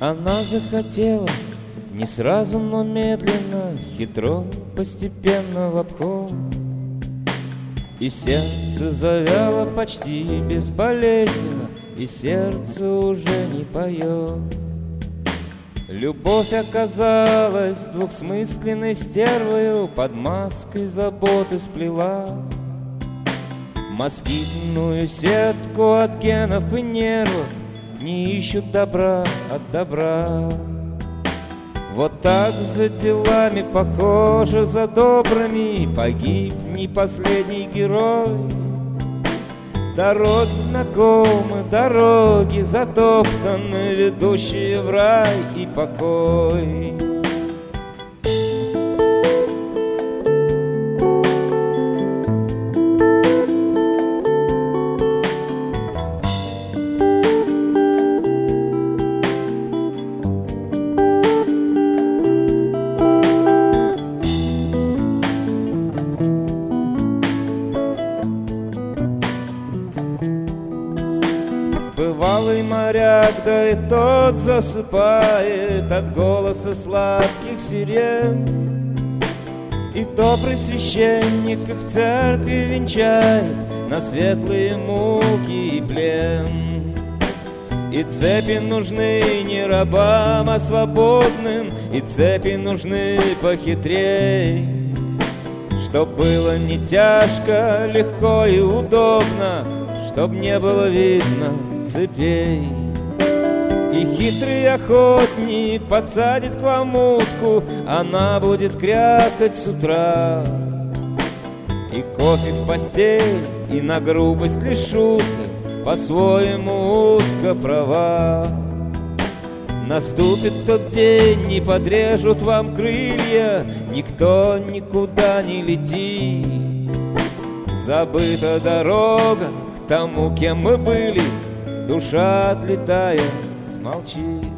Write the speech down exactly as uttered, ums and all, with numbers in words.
Она захотела не сразу, но медленно, хитро, постепенно в обход. И сердце завяло почти безболезненно, и сердце уже не поет. Любовь оказалась двухсмысленной стервою, под маской заботы сплела москитную сетку от генов и нервов, не ищут добра от добра. Вот так за делами, похоже, за добрыми, погиб не последний герой. Дороги знакомы, дороги затоптаны, ведущие в рай и покой. Бывалый моряк, да и тот засыпает от голоса сладких сирен. И добрый священник их в церкви венчает на светлые муки и плен. И цепи нужны не рабам, а свободным, и цепи нужны похитрей, чтоб было не тяжко, легко и удобно, чтоб не было видно цепей. И хитрый охотник подсадит к вам утку, она будет крякать с утра. И кофе в постель, и на грубость лишь шутка, по-своему утка права. Наступит тот день, не подрежут вам крылья, никто никуда не летит. Забыта дорога к тому, кем мы были, душа, отлетая, смолчит.